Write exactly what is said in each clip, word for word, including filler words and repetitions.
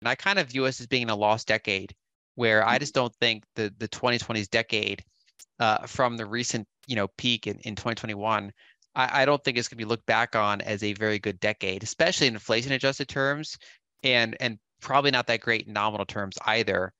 And I kind of view us as being in a lost decade where I just don't think the the twenty twenties decade uh, from the recent, you know, peak in, in twenty twenty-one, I, I don't think it's going to be looked back on as a very good decade, especially in inflation adjusted terms and and probably not that great in nominal terms either.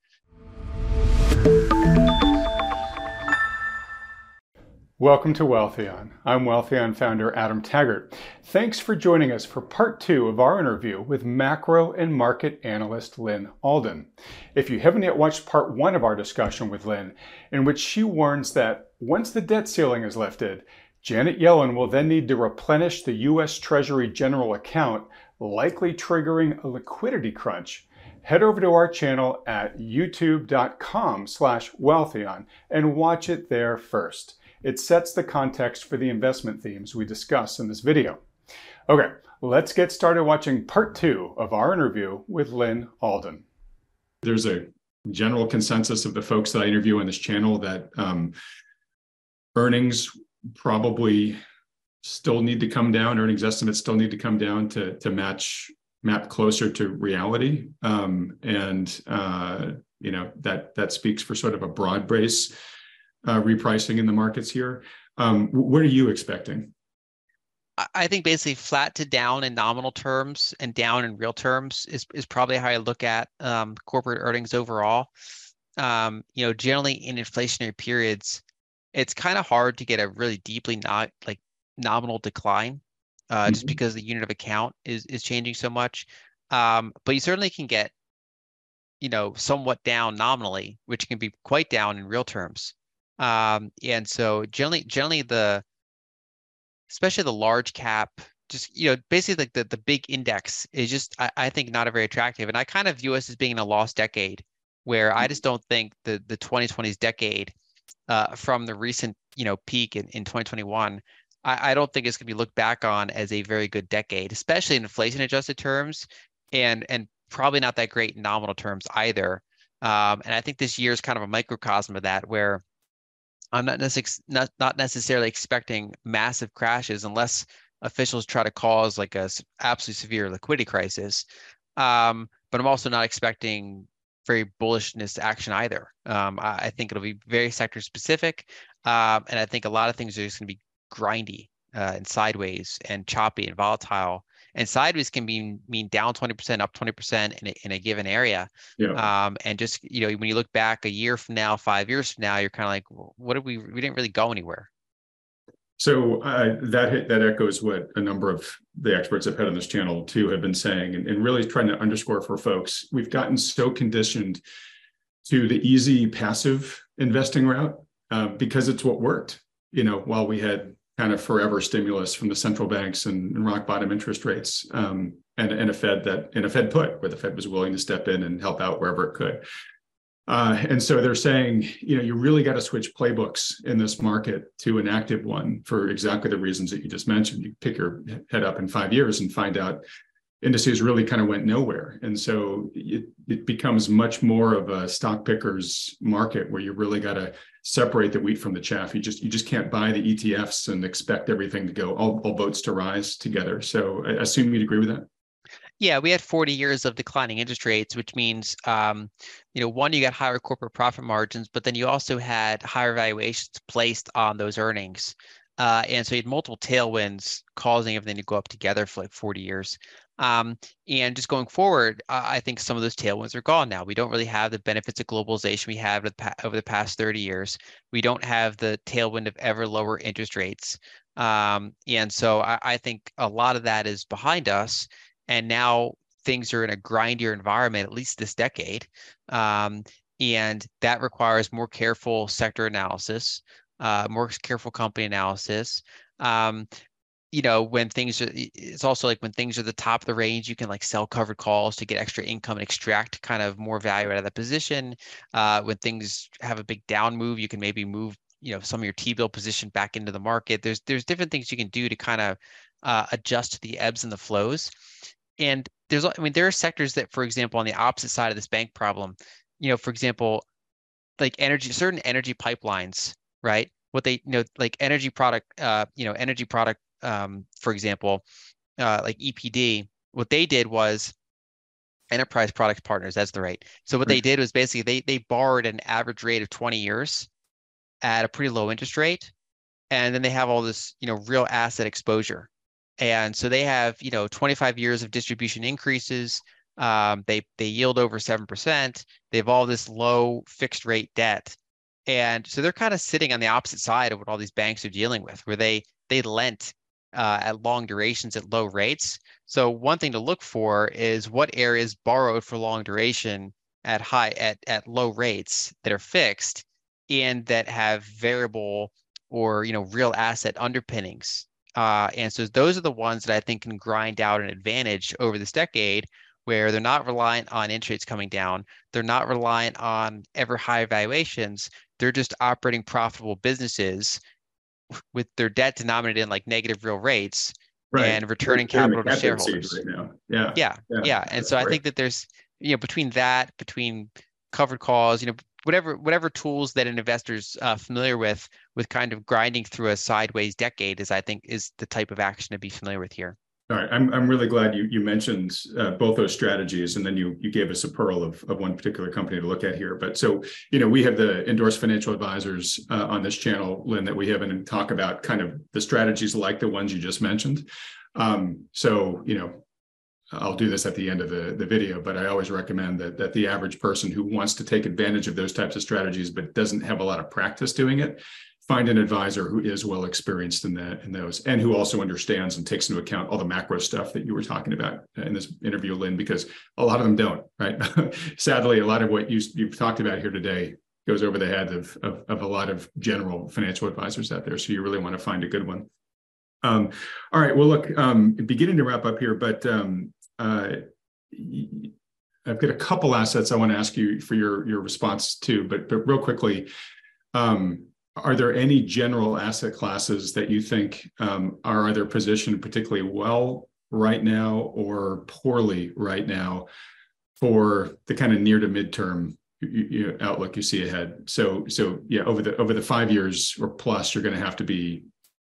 Welcome to Wealthion. I'm Wealthion founder Adam Taggart. Thanks for joining us for part two of our interview with macro and market analyst Lyn Alden. If you haven't yet watched part one of our discussion with Lyn, in which she warns that once the debt ceiling is lifted, Janet Yellen will then need to replenish the U S Treasury general account, likely triggering a liquidity crunch, head over to our channel at youtube.com slash Wealthion and watch it there first. It sets the context for the investment themes we discuss in this video. Okay, let's get started watching part two of our interview with Lyn Alden. There's a general consensus of the folks that I interview on this channel that um, earnings probably still need to come down, earnings estimates still need to come down to, to match, map closer to reality. Um, and, uh, you know, that, that speaks for sort of a broad base Uh, repricing in the markets here. Um, what are you expecting? I think basically flat to down in nominal terms and down in real terms is, is probably how I look at um, corporate earnings overall. Um, you know, generally in inflationary periods, it's kind of hard to get a really deeply not like nominal decline uh, Mm-hmm. just because the unit of account is is changing so much. Um, but you certainly can get, you know, somewhat down nominally, which can be quite down in real terms. Um, and so generally, generally the, especially the large cap, just, you know, basically like the, the big index is just, I, I think not a very attractive. And I kind of view us as being in a lost decade where I just don't think the, the twenty twenties decade uh, from the recent, you know, peak in, in twenty twenty-one, I, I don't think it's going to be looked back on as a very good decade, especially in inflation adjusted terms and, and probably not that great in nominal terms either. Um, and I think this year is kind of a microcosm of that where I'm not, necess- not not necessarily expecting massive crashes unless officials try to cause like a s- absolutely severe liquidity crisis. Um, but I'm also not expecting very bullishness action either. Um, I, I think it'll be very sector specific, um, and I think a lot of things are just going to be grindy uh, and sideways and choppy and volatile. And sideways can mean mean down twenty percent, up twenty percent in a, in a given area. Yeah. Um, and just, you know, when you look back a year from now, five years from now, you're kind of like, "Well, what did we, we didn't really go anywhere." So uh, that that echoes what a number of the experts I've had on this channel too have been saying, and, and really trying to underscore for folks. We've gotten so conditioned to the easy passive investing route uh, because it's what worked. You know, while we had kind of forever stimulus from the central banks and, and rock bottom interest rates, um, and, and a Fed that and a Fed put where the Fed was willing to step in and help out wherever it could. Uh, and so they're saying, you know, you really got to switch playbooks in this market to an active one for exactly the reasons that you just mentioned. You pick your head up in five years and find out indices really kind of went nowhere. And so it, it becomes much more of a stock picker's market where you really got to separate the wheat from the chaff. You just you just can't buy the E T Fs and expect everything to go, all, all boats to rise together. So I assume you'd agree with that? Yeah, we had forty years of declining interest rates, which means, um, you know, one, you got higher corporate profit margins, but then you also had higher valuations placed on those earnings. Uh, and so you had multiple tailwinds causing everything to go up together for like forty years. Um, and just going forward, uh, I think some of those tailwinds are gone now. We don't really have the benefits of globalization we have over the past thirty years. We don't have the tailwind of ever lower interest rates. Um, and so I, I think a lot of that is behind us. And now things are in a grindier environment, at least this decade. Um, and that requires more careful sector analysis, uh, more careful company analysis. Um, you know, when things are, it's also like when things are the top of the range, you can like sell covered calls to get extra income and extract kind of more value out of that position. Uh, when things have a big down move, you can maybe move, you know, some of your T-bill position back into the market. There's there's different things you can do to kind of uh, adjust to the ebbs and the flows. And there's, I mean, there are sectors that, for example, on the opposite side of this bank problem, you know, for example, like energy, certain energy pipelines, right? What they, you know, like energy product, uh, you know, energy product, um, for example, uh, like E P D, what they did was Enterprise Products Partners, that's the right. So what Right. they did was basically they they borrowed an average rate of twenty years at a pretty low interest rate, and then they have all this, you know, real asset exposure. And so they have, you know, twenty-five years of distribution increases. Um, they they yield over seven percent. They have all this low fixed rate debt. And so they're kind of sitting on the opposite side of what all these banks are dealing with, where they they lent uh, at long durations at low rates. So one thing to look for is what areas borrowed for long duration at high at at low rates that are fixed and that have variable or, you know, real asset underpinnings. Uh, and so those are the ones that I think can grind out an advantage over this decade, where they're not reliant on interest rates coming down. They're not reliant on ever higher valuations. They're just operating profitable businesses with their debt denominated in like negative real rates Right. and returning They're in the capital to catbird seat shareholders. right now. Yeah. Yeah, Yeah. yeah. And That's so I great. think that there's, you know, between that, between covered calls, you know, whatever whatever tools that an investor's uh, familiar with, with kind of grinding through a sideways decade is, I think, is the type of action to be familiar with here. All right, I'm I'm really glad you you mentioned uh, both those strategies, and then you you gave us a pearl of of one particular company to look at here. But so you know, we have the endorsed financial advisors uh, on this channel, Lynn, that we have and talk about kind of the strategies like the ones you just mentioned. Um, so you know, I'll do this at the end of the the video, but I always recommend that that the average person who wants to take advantage of those types of strategies but doesn't have a lot of practice doing it, find an advisor who is well experienced in that in those, and who also understands and takes into account all the macro stuff that you were talking about in this interview, Lynn, because a lot of them don't, right? Sadly, a lot of what you, you've talked about here today goes over the heads of, of, of a lot of general financial advisors out there. So you really want to find a good one. Um, all right, well, look, um, beginning to wrap up here, but um, uh, I've got a couple assets I want to ask you for your, your response to, but, but real quickly, um, are there any general asset classes that you think um, are either positioned particularly well right now or poorly right now for the kind of near to midterm you, you, outlook you see ahead? So, so yeah, over the over the five years or plus, you're going to have to be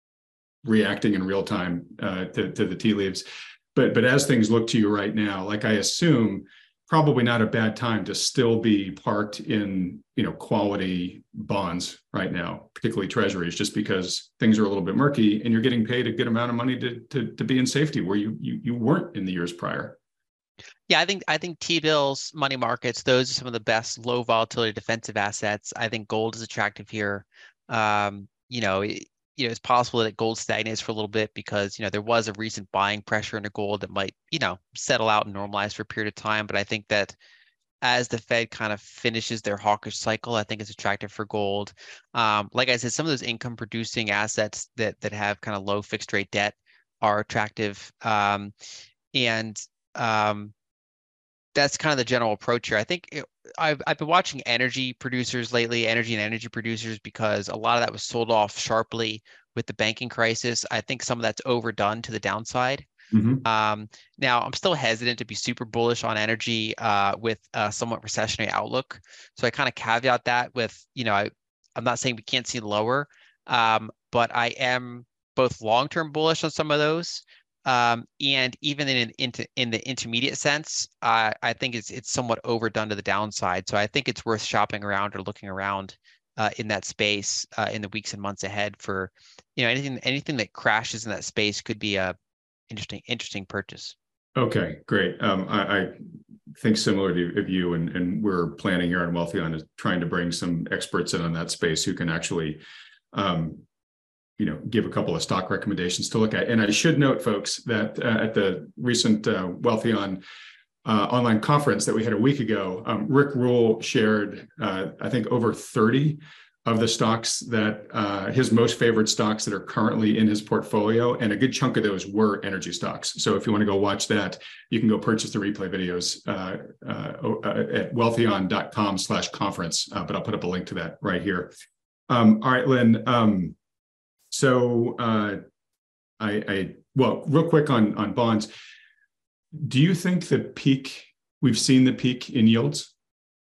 reacting in real time uh, to, to the tea leaves. But but as things look to you right now, like I assume, probably not a bad time to still be parked in, you know, quality bonds right now, particularly treasuries, just because things are a little bit murky and you're getting paid a good amount of money to to, to be in safety where you, you you weren't in the years prior. Yeah, I think I think T-bills, money markets, those are some of the best low volatility defensive assets. I think gold is attractive here. Um, you know, it, you know, it's possible that gold stagnates for a little bit because, you know, there was a recent buying pressure into gold that might, you know, settle out and normalize for a period of time. But I think that as the Fed kind of finishes their hawkish cycle, I think it's attractive for gold. Um, like I said, some of those income producing assets that that have kind of low fixed rate debt are attractive. Um, and um, that's kind of the general approach here. I think it, I've I've been watching energy producers lately, energy and energy producers, because a lot of that was sold off sharply with the banking crisis. I think some of that's overdone to the downside. Mm-hmm. Um, now, I'm still hesitant to be super bullish on energy uh, with a somewhat recessionary outlook. So I kind of caveat that with, you know, I, I'm not saying we can't see lower, um, but I am both long-term bullish on some of those. Um, and even in, in, in the intermediate sense, uh, I think it's it's somewhat overdone to the downside. So I think it's worth shopping around or looking around uh, in that space uh, in the weeks and months ahead for, you know, anything anything that crashes in that space could be a interesting interesting purchase. Okay, great. Um, I, I think similar to you, and, and we're planning here on Wealthion is trying to bring some experts in on that space who can actually um, you know, give a couple of stock recommendations to look at. And I should note, folks, that uh, at the recent uh, Wealthion uh, online conference that we had a week ago, um, Rick Rule shared, uh, I think, over thirty of the stocks that uh, his most favorite stocks that are currently in his portfolio. And a good chunk of those were energy stocks. So if you want to go watch that, you can go purchase the replay videos uh, uh, at wealthion.com slash conference. Uh, but I'll put up a link to that right here. Um, all right, Lynn. Um, So uh, I, I, well, real quick on, on bonds, do you think the peak, we've seen the peak in yields?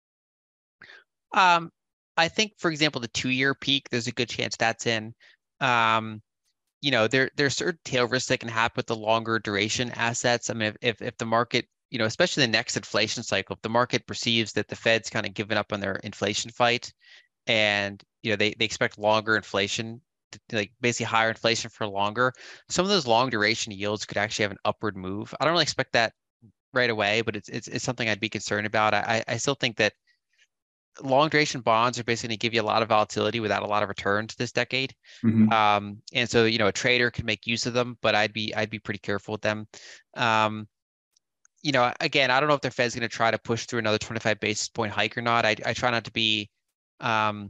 Um, I think, for example, the two-year peak, there's a good chance that's in. Um, you know, there there's certain tail risks that can happen with the longer duration assets. I mean, if if, if the market you know, especially the next inflation cycle, if the market perceives that the Fed's kind of given up on their inflation fight, and you know they they expect longer inflation, like basically higher inflation for longer, some of those long duration yields could actually have an upward move. I don't really expect that right away, but it's it's, it's something I'd be concerned about. I I still think that long duration bonds are basically going to give you a lot of volatility without a lot of returns this decade. Mm-hmm. Um, and so, you know, a trader can make use of them, but I'd be I'd be pretty careful with them. Um, you know, again, I don't know if the Fed's going to try to push through another twenty-five basis point hike or not. I I try not to be, um,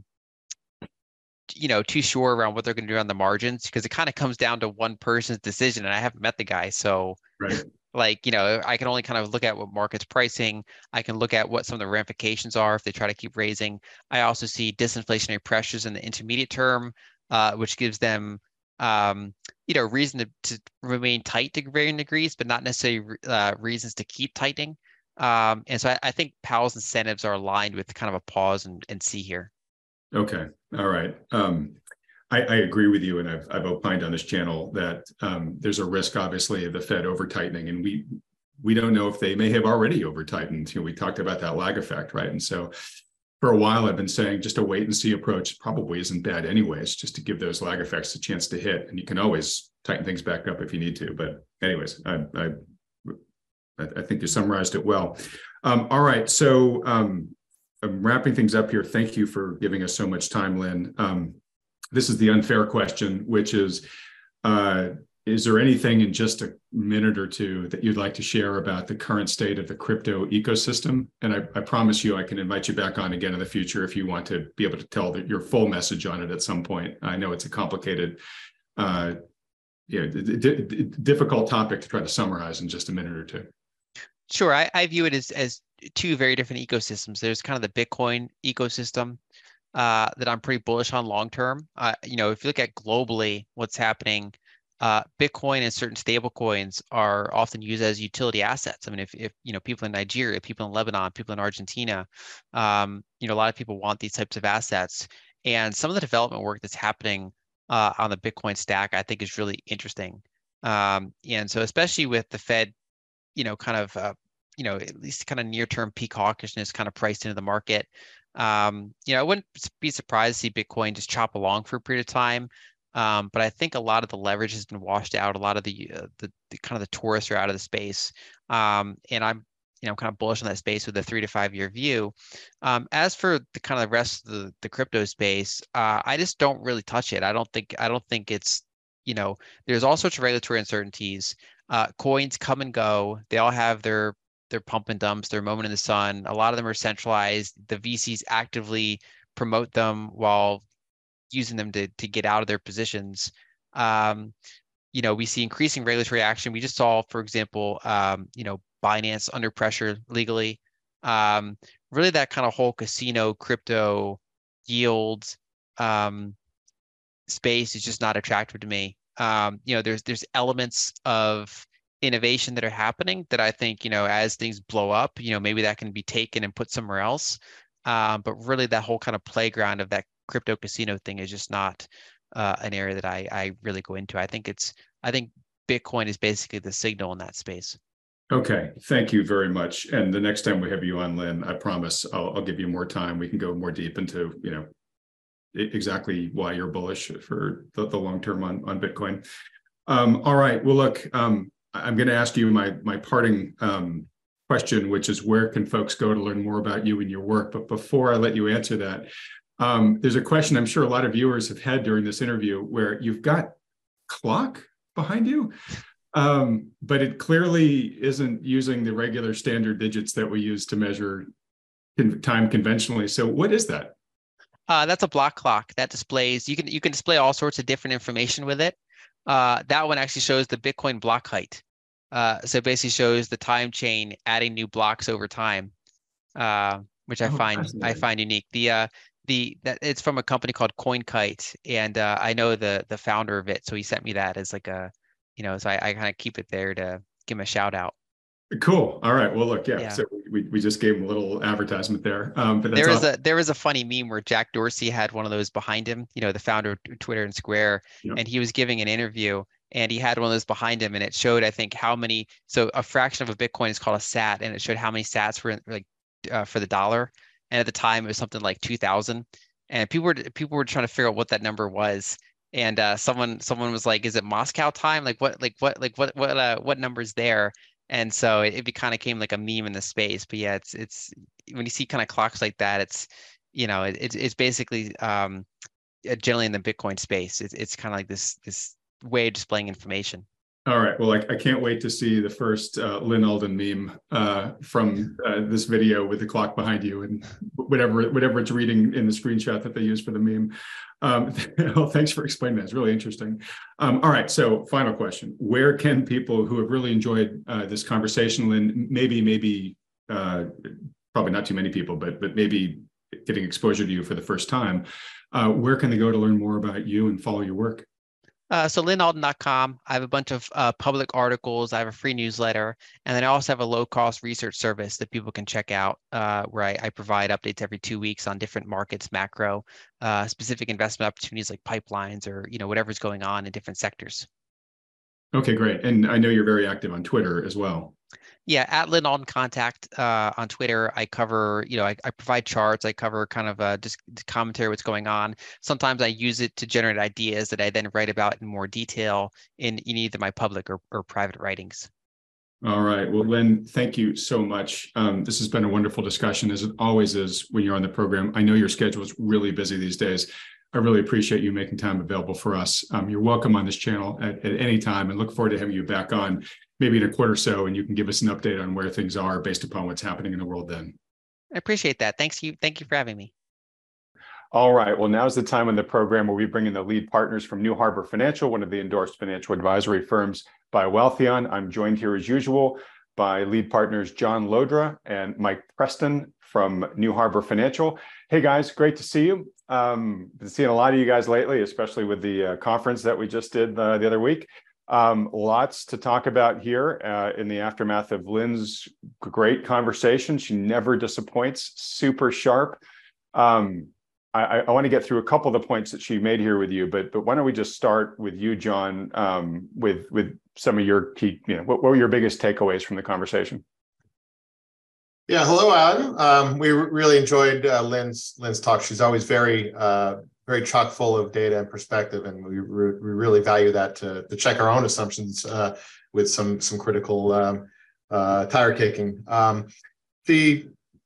you know, too sure around what they're going to do on the margins, because it kind of comes down to one person's decision, and I haven't met the guy, so. Right. Like, you know, I can only kind of look at what market's pricing. I can look at what some of the ramifications are if they try to keep raising. I also see disinflationary pressures in the intermediate term, uh, which gives them, um, you know, reason to, to remain tight to varying degrees, but not necessarily uh, reasons to keep tightening. Um, and so I, I think Powell's incentives are aligned with kind of a pause and, and see here. Okay. All right. Um, I, I agree with you, and I've I've opined on this channel that um, there's a risk, obviously, of the Fed over tightening, and we we don't know if they may have already over tightened. You know, we talked about that lag effect, right? And so, for a while, I've been saying just a wait and see approach probably isn't bad, anyways, just to give those lag effects a chance to hit, and you can always tighten things back up if you need to. But anyways, I I, I think you summarized it well. Um, all right, so um, I'm wrapping things up here. Thank you for giving us so much time, Lynn. Um, This is the unfair question, which is, uh, is there anything in just a minute or two that you'd like to share about the current state of the crypto ecosystem? And I, I promise you, I can invite you back on again in the future if you want to be able to tell the, your full message on it at some point. I know it's a complicated, uh, yeah, d- d- difficult topic to try to summarize in just a minute or two. Sure, I, I view it as as two very different ecosystems. There's kind of the Bitcoin ecosystem, Uh, that I'm pretty bullish on long term. Uh, you know, if you look at globally what's happening, uh, Bitcoin and certain stable coins are often used as utility assets. I mean, if, if you know, people in Nigeria, people in Lebanon, people in Argentina, um, you know, a lot of people want these types of assets. And some of the development work that's happening uh, on the Bitcoin stack, I think, is really interesting. Um, and so, especially with the Fed, you know, kind of, uh, you know, at least kind of near-term peak hawkishness kind of priced into the market. Um, you know, I wouldn't be surprised to see Bitcoin just chop along for a period of time. Um, but I think a lot of the leverage has been washed out. A lot of the, uh, the, the kind of the tourists are out of the space. Um, and I'm, you know, kind of bullish on that space with a three to five year view. Um, as for the kind of the rest of the, the crypto space, uh, I just don't really touch it. I don't think, I don't think it's, you know, there's all sorts of regulatory uncertainties. Uh, coins come and go. They all have their their pump and dumps, their moment in the sun. A lot of them are centralized. The V Cs actively promote them while using them to, to get out of their positions. Um, you know, we see increasing regulatory action. We just saw, for example, um, you know, Binance under pressure legally. Um, really that kind of whole casino, crypto, yield um, space is just not attractive to me. Um, you know, there's there's elements of innovation that are happening that I think, you know, as things blow up, you know, maybe that can be taken and put somewhere else. Um, but really that whole kind of playground of that crypto casino thing is just not uh, an area that I, I really go into. I think it's, I think Bitcoin is basically the signal in that space. Okay, thank you very much. And the next time we have you on, Lynn, I promise I'll, I'll give you more time. We can go more deep into, you know, exactly why you're bullish for the, the long term on, on Bitcoin. Um, all right, well, look, um, I'm going to ask you my my parting um, question, which is where can folks go to learn more about you and your work? But before I let you answer that, um, there's a question I'm sure a lot of viewers have had during this interview where you've got clock behind you, um, but it clearly isn't using the regular standard digits that we use to measure time conventionally. So what is that? Uh, that's a block clock that displays, you can you can display all sorts of different information with it. Uh, that one actually shows the Bitcoin block height. Uh, so it basically shows the time chain adding new blocks over time, uh, which I Oh, find I find unique. The uh, the that it's from a company called CoinKite, and uh, I know the the founder of it, so he sent me that as like a, you know, so I, I kind of keep it there to give him a shout out. Cool. All right. Well, look, yeah. Yeah. So we, we just gave him a little advertisement there. Um, but that's there is awesome. a there is a funny meme where Jack Dorsey had one of those behind him, you know, the founder of Twitter and Square, Yep. and he was giving an interview, and he had one of those behind him, and it showed, I think, how many. So a fraction of a Bitcoin is called a sat, and it showed how many sats were in, like uh, for the dollar. And at the time, it was something like two thousand, and people were people were trying to figure out what that number was. And uh, someone someone was like, "Is it Moscow time? Like what like what like what what uh, what number's there?" And so it, it kind of came like a meme in the space. But yeah, it's it's when you see kind of clocks like that, it's you know it, it's it's basically um, generally in the Bitcoin space, it's it's kind of like this this way of displaying information. All right. Well, I, I can't wait to see the first uh, Lyn Alden meme uh, from uh, this video with the clock behind you and whatever whatever it's reading in the screenshot that they use for the meme. Um, well, thanks for explaining that. It's really interesting. Um, all right. So final question. Where can people who have really enjoyed uh, this conversation, Lyn, maybe, maybe, uh, probably not too many people, but but maybe getting exposure to you for the first time, uh, where can they go to learn more about you and follow your work? Uh, so lyn alden dot com. I have a bunch of uh, public articles. I have a free newsletter, and then I also have a low-cost research service that people can check out, uh, where I, I provide updates every two weeks on different markets, macro, uh, specific investment opportunities like pipelines or you know whatever's going on in different sectors. Okay, great. And I know you're very active on Twitter as well. Yeah, at Lyn Alden Contact uh, on Twitter. I cover, you know, I, I provide charts. I cover kind of uh, just commentary what's going on. Sometimes I use it to generate ideas that I then write about in more detail in, in either my public or, or private writings. All right. Well, Lyn, thank you so much. Um, this has been a wonderful discussion, as it always is when you're on the program. I know your schedule is really busy these days. I really appreciate you making time available for us. Um, you're welcome on this channel at, at any time, and look forward to having you back on maybe in a quarter or so, and you can give us an update on where things are based upon what's happening in the world then. I appreciate that. Thanks you. Thank you for having me. All right. Well, now's the time in the program where we bring in the lead partners from New Harbor Financial, one of the endorsed financial advisory firms by Wealthion. I'm joined here as usual by lead partners John Lodra and Mike Preston from New Harbor Financial. Hey guys, great to see you. Um, been seeing a lot of you guys lately, especially with the uh, conference that we just did uh, the other week. Um, lots to talk about here uh, in the aftermath of Lyn's great conversation. She never disappoints, super sharp. Um, I, I want to get through a couple of the points that she made here with you, but but why don't we just start with you, John, um, with with some of your key, you know, what, what were your biggest takeaways from the conversation? Yeah, hello, Adam. Um, we really enjoyed uh, Lyn's Lyn's talk. She's always very uh, very chock full of data and perspective, and we, re we really value that to, to check our own assumptions uh, with some some critical um, uh, tire kicking. Um, the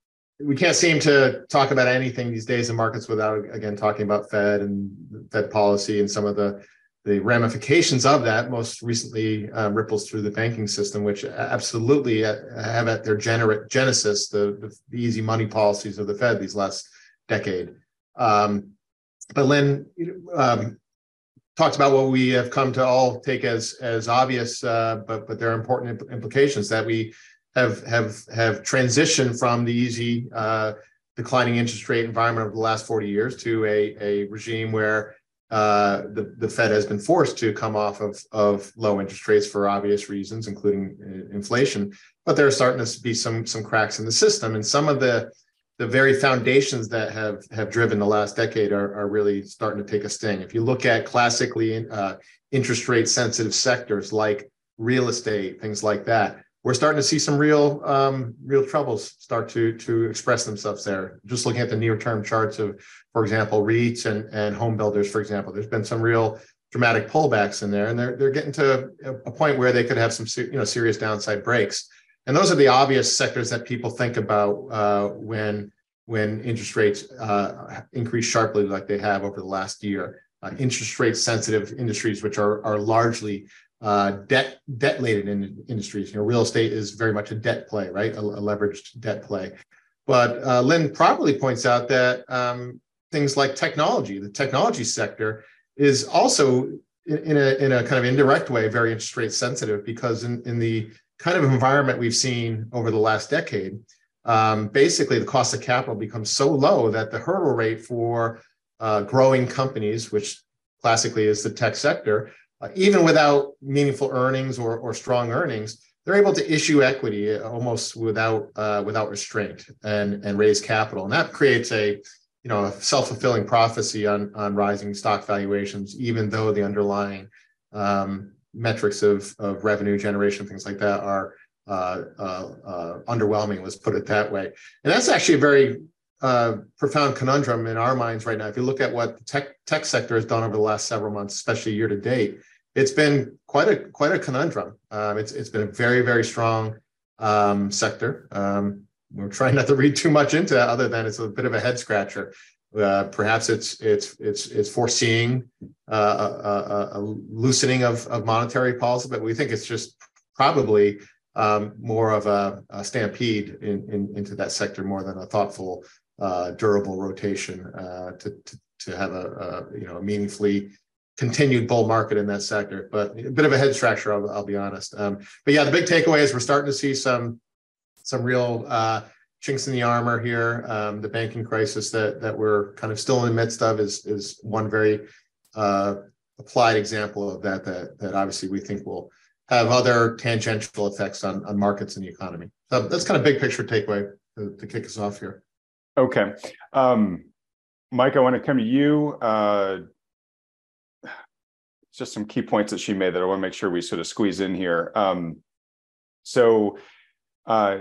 we can't seem to talk about anything these days in markets without again talking about Fed and Fed policy and some of the the ramifications of that. Most recently uh, ripples through the banking system, which absolutely have at their gener genesis the, the, the easy money policies of the Fed these last decade. Um, but Lyn um, talked about what we have come to all take as as obvious, uh, but but there are important imp implications that we have have have transitioned from the easy uh, declining interest rate environment of the last forty years to a a regime where Uh, the, the Fed has been forced to come off of, of low interest rates for obvious reasons, including uh, inflation. But there are starting to be some, some cracks in the system. And some of the, the very foundations that have, have driven the last decade are, are really starting to take a sting. If you look at classically uh, interest rate sensitive sectors like real estate, things like that, we're starting to see some real um, real troubles start to, to express themselves there. Just looking at the near-term charts of, for example, REITs and, and home builders, for example, there's been some real dramatic pullbacks in there, and they're, they're getting to a point where they could have some you know, serious downside breaks. And those are the obvious sectors that people think about uh, when, when interest rates uh, increase sharply like they have over the last year. Uh, interest rate sensitive industries, which are, are largely Uh, debt debt laden in industries. You know, real estate is very much a debt play, right? A, a leveraged debt play. But uh, Lyn properly points out that um, things like technology, the technology sector, is also in, in a in a kind of indirect way very interest rate sensitive, because in in the kind of environment we've seen over the last decade, um, basically the cost of capital becomes so low that the hurdle rate for uh, growing companies, which classically is the tech sector, Uh, even without meaningful earnings or, or strong earnings, they're able to issue equity almost without uh, without restraint and and raise capital, and that creates a you know a self-fulfilling prophecy on on rising stock valuations, even though the underlying um, metrics of, of revenue generation, things like that, are uh, uh, uh, underwhelming, let's put it that way. And that's actually a very uh, profound conundrum in our minds right now. If you look at what the tech, tech sector has done over the last several months, especially year to date, it's been quite a quite a conundrum. Um, it's it's been a very, very strong um, sector. Um, we're trying not to read too much into that, other than it's a bit of a head scratcher. Uh, perhaps it's it's it's it's foreseeing uh, a, a, a loosening of, of monetary policy, but we think it's just probably um, more of a, a stampede in, in, into that sector more than a thoughtful, uh, durable rotation uh, to, to to have a, a you know a meaningfully continued bull market in that sector. But a bit of a head scratcher, I'll, I'll be honest. Um, but yeah, the big takeaway is we're starting to see some some real uh, chinks in the armor here. Um, the banking crisis that that we're kind of still in the midst of is is one very uh, applied example of that, that that obviously we think will have other tangential effects on, on markets and the economy. So that's kind of big picture takeaway to, to kick us off here. Okay. Um, Mike, I want to come to you. Uh, just some key points that she made that I want to make sure we sort of squeeze in here. Um, so uh,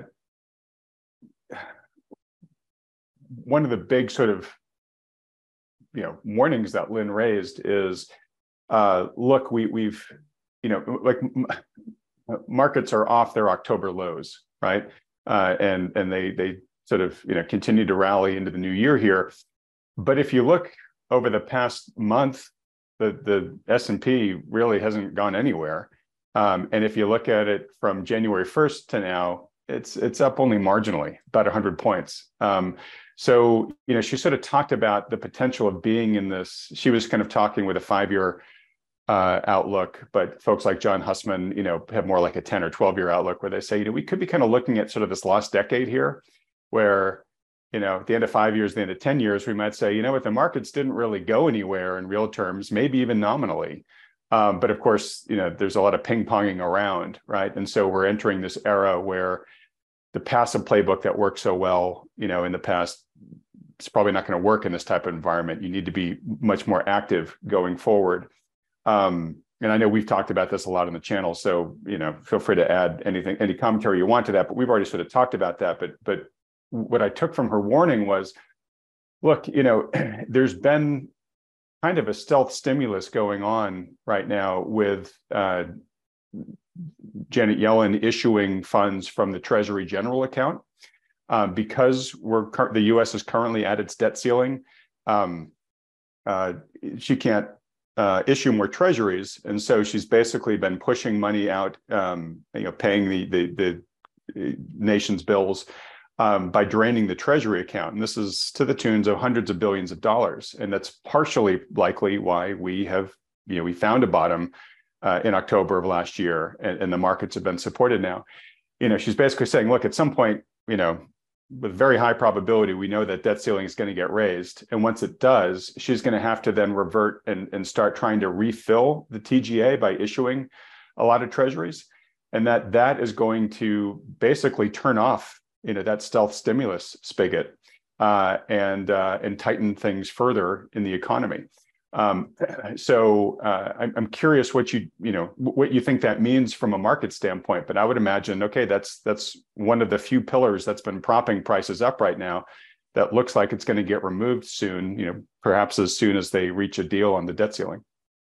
one of the big sort of, you know, warnings that Lynn raised is, uh, look, we, we've, you know, like m- markets are off their October lows, right? Uh, and and they they sort of, you know, continue to rally into the new year here. But if you look over the past month, the the S and P really hasn't gone anywhere. Um, and if you look at it from January first to now, it's it's up only marginally, about one hundred points. Um, so, you know, she sort of talked about the potential of being in this. She was kind of talking with a five-year uh, outlook, but folks like John Hussman, you know, have more like a ten or twelve year outlook where they say, you know, we could be kind of looking at sort of this lost decade here, where, you know, at the end of five years, the end of ten years, we might say, you know what, the markets didn't really go anywhere in real terms, maybe even nominally. Um, but of course, you know, there's a lot of ping-ponging around, right? And so we're entering this era where the passive playbook that worked so well, you know, in the past, it's probably not going to work in this type of environment. You need to be much more active going forward. Um, and I know we've talked about this a lot on the channel, so, you know, feel free to add anything, any commentary you want to that, but we've already sort of talked about that. But, but what I took from her warning was, look, you know, there's been kind of a stealth stimulus going on right now with uh, Janet Yellen issuing funds from the Treasury General account. Um, because we're the U S is currently at its debt ceiling, um, uh, she can't uh, issue more treasuries, and so she's basically been pushing money out, um, you know, paying the the, the nation's bills um, by draining the Treasury account, and this is to the tunes of hundreds of billions of dollars, and that's partially likely why we have, you know, we found a bottom uh, in October of last year, and, and the markets have been supported now. You know, she's basically saying, look, at some point, you know, with very high probability, we know that debt ceiling is going to get raised. And once it does, she's going to have to then revert and, and start trying to refill the T G A by issuing a lot of treasuries. And that that is going to basically turn off, you know, that stealth stimulus spigot uh, and uh, and tighten things further in the economy. Um, so uh, I'm, I'm curious what you, you know, what you think that means from a market standpoint, but I would imagine, okay, that's, that's one of the few pillars that's been propping prices up right now that looks like it's going to get removed soon, you know, perhaps as soon as they reach a deal on the debt ceiling.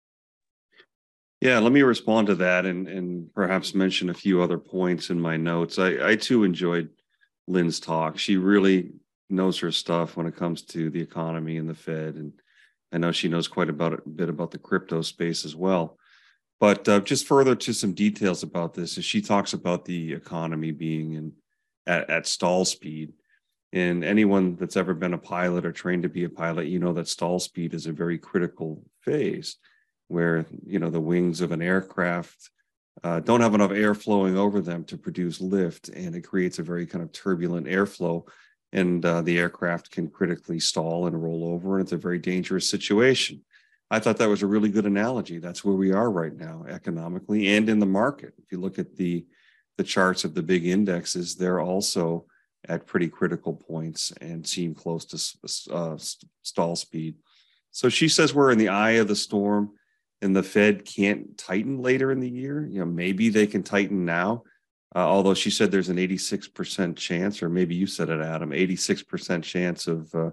Yeah, let me respond to that and, and perhaps mention a few other points in my notes. I, I too enjoyed Lynn's talk. She really knows her stuff when it comes to the economy and the Fed, and I know she knows quite about, a bit about the crypto space as well. But uh, just further to some details about this, as she talks about the economy being in at, at stall speed. And anyone that's ever been a pilot or trained to be a pilot, you know that stall speed is a very critical phase where, you know, the wings of an aircraft uh, don't have enough air flowing over them to produce lift, and it creates a very kind of turbulent airflow. And uh, the aircraft can critically stall and roll over, and it's a very dangerous situation. I thought that was a really good analogy. That's where we are right now, economically and in the market. If you look at the, the charts of the big indexes, they're also at pretty critical points and seem close to uh, stall speed. So she says we're in the eye of the storm. and the Fed can't tighten later in the year, you know, maybe they can tighten now. Uh, although she said there's an eighty-six percent chance, or maybe you said it, Adam, eighty-six percent chance of uh,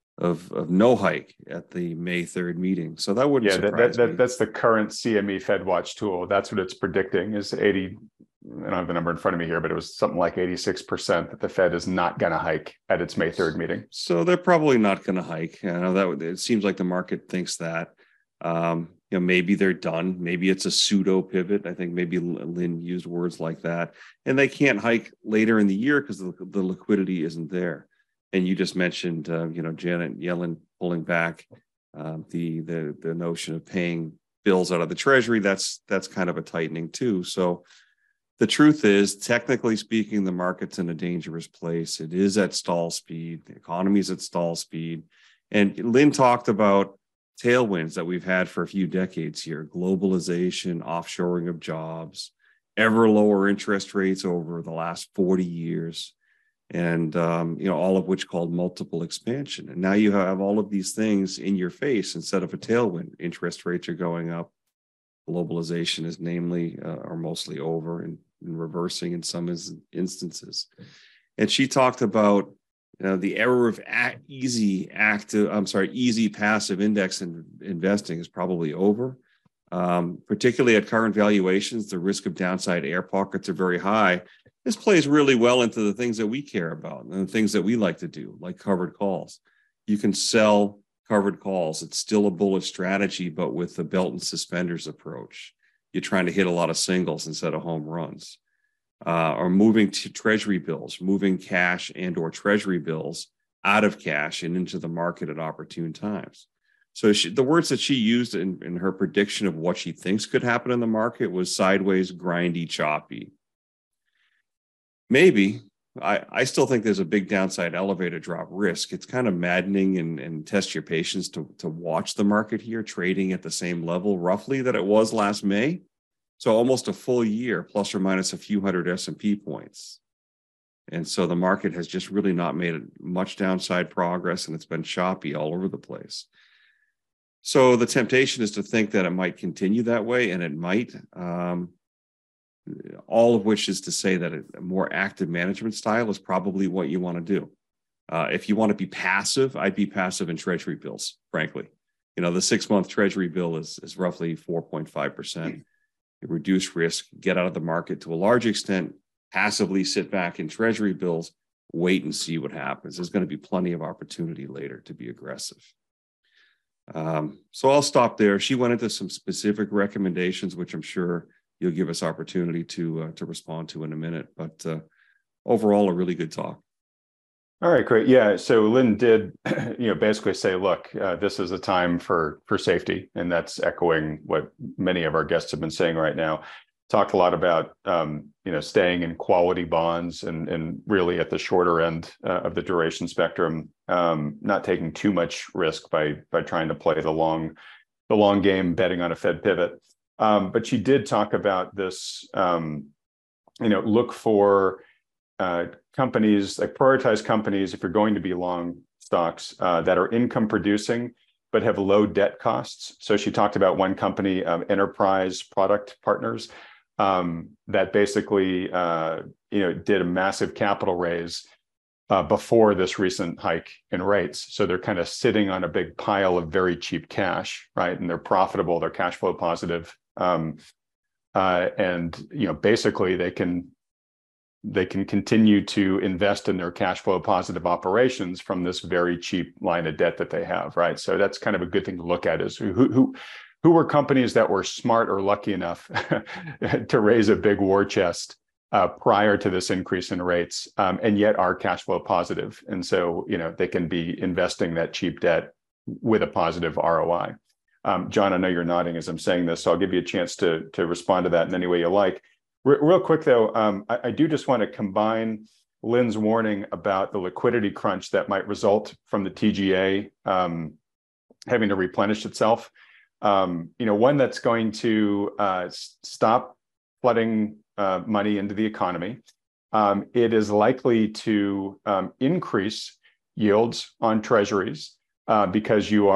of of no hike at the May third meeting. So that wouldn't yeah, surprise that, that, me. that's the current C M E FedWatch tool. That's what it's predicting is eighty. I don't have the number in front of me here, but it was something like eighty-six percent that the Fed is not going to hike at its May third meeting. So they're probably not going to hike. You know, that it seems like the market thinks that. Um, you know, maybe they're done. Maybe it's a pseudo pivot. I think maybe Lynn used words like that. And they can't hike later in the year because the, the liquidity isn't there. And you just mentioned, uh, you know, Janet Yellen pulling back uh, the the the notion of paying bills out of the Treasury. That's that's kind of a tightening too. So the truth is, technically speaking, the market's in a dangerous place. It is at stall speed. The economy's at stall speed. And Lynn talked about tailwinds that we've had for a few decades here: globalization, offshoring of jobs, ever lower interest rates over the last forty years, and um, you know, all of which called multiple expansion. And now you have all of these things in your face instead of a tailwind. Interest rates are going up. Globalization is namely uh, or mostly over and, and reversing in some instances. And she talked about you know, the era of act, easy active, I'm sorry, easy passive index in, investing is probably over. Um, particularly at current valuations, the risk of downside air pockets are very high. This plays really well into the things that we care about and the things that we like to do, like covered calls. You can sell covered calls. It's still a bullish strategy, but with the belt and suspenders approach. You're trying to hit a lot of singles instead of home runs. Uh, or moving to treasury bills, moving cash and or treasury bills out of cash and into the market at opportune times. So she, the words that she used in, in her prediction of what she thinks could happen in the market was sideways, grindy, choppy. Maybe. I, I still think there's a big downside elevator drop risk. It's kind of maddening and, and test your patience to, to watch the market here trading at the same level roughly that it was last May. So almost a full year, plus or minus a few hundred S and P points. And so the market has just really not made much downside progress, and it's been choppy all over the place. So the temptation is to think that it might continue that way, and it might. Um, all of which is to say that a more active management style is probably what you want to do. Uh, if you want to be passive, I'd be passive in treasury bills, frankly. You know, the six-month treasury bill is, is roughly four point five percent. Reduce risk, get out of the market to a large extent, passively sit back in treasury bills, wait and see what happens. There's going to be plenty of opportunity later to be aggressive. Um, so I'll stop there. She went into some specific recommendations, which I'm sure you'll give us opportunity to uh, to respond to in a minute. But uh, overall, a really good talk. All right, great. Yeah, so Lynn did, you know, basically say, look, uh, this is a time for for safety, and that's echoing what many of our guests have been saying right now. Talked a lot about, um, you know, staying in quality bonds and and really at the shorter end uh, of the duration spectrum, um, not taking too much risk by by trying to play the long the long game, betting on a Fed pivot. Um, but she did talk about this, um, you know, look for uh, companies, like prioritize companies if you're going to be long stocks uh, that are income producing, but have low debt costs. So she talked about one company, um, Enterprise Product Partners, um, that basically, uh, you know, did a massive capital raise uh, before this recent hike in rates. So they're kind of sitting on a big pile of very cheap cash, right? And they're profitable, they're cash flow positive. Um, uh, and, you know, basically they can they can continue to invest in their cash flow positive operations from this very cheap line of debt that they have, right? So that's kind of a good thing to look at, is who who who were companies that were smart or lucky enough to raise a big war chest uh, prior to this increase in rates, um, and yet are cash flow positive. And so, you know, they can be investing that cheap debt with a positive R O I. Um, John, I know you're nodding as I'm saying this, so I'll give you a chance to, to respond to that in any way you like. Re- real quick, though, um, I, I do just want to combine Lynn's warning about the liquidity crunch that might result from the T G A um, having to replenish itself. Um, you know, one that's going to uh, stop flooding uh, money into the economy. Um, it is likely to um, increase yields on treasuries uh, because you are